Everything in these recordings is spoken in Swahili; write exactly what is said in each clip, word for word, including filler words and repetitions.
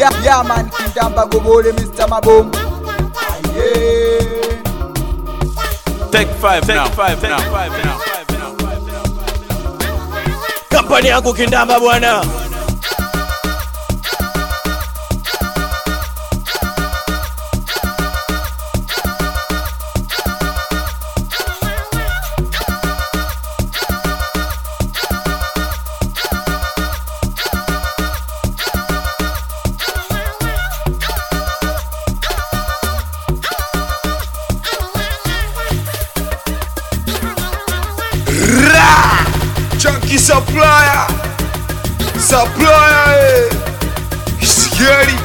Yeah, yeah man, Kindamba Gobole, Mister Maboom. Yeah. Take five Take now. Five Take now. Five now. Kampani yangu Kindamba bwana. Chunky supplier, supplier, eh. Scary.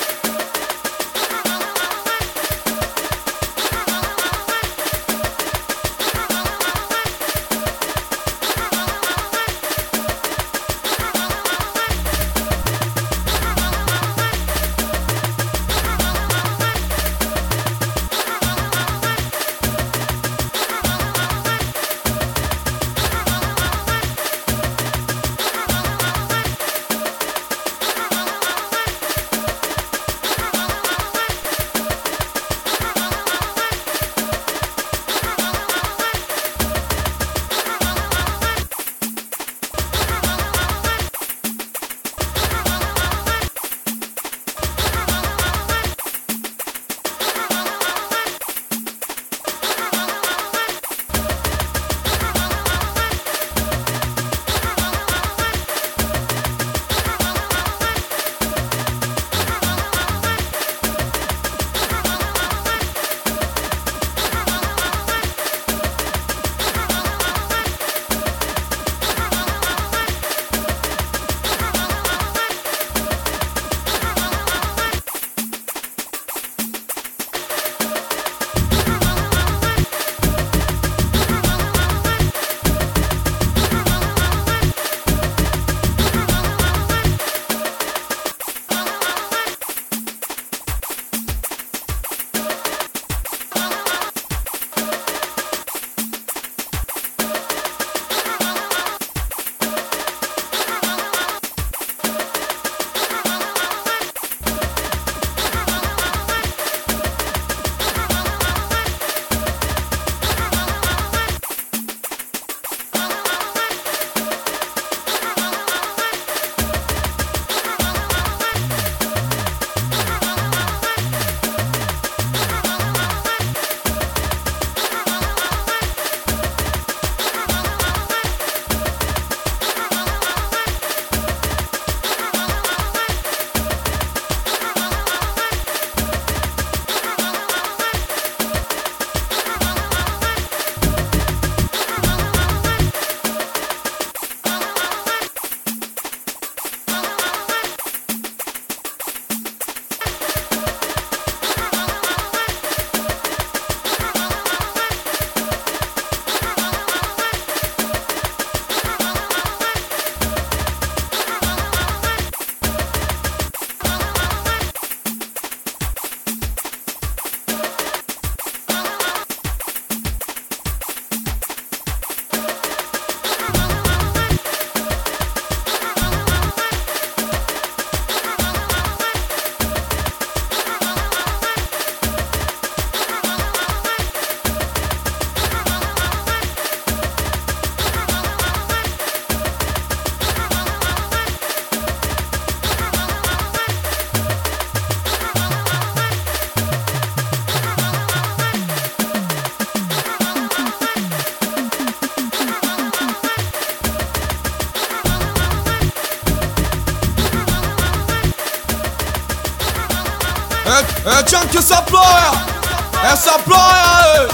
É, é Chunky supplier, é supplier.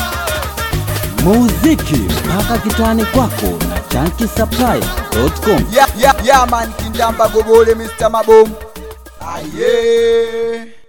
Muziki mpaka kitani kwako na chunky supplier dot com. Yeah, yeah, yeah man, Kindamba Gobole, Mister Maboom. Aye.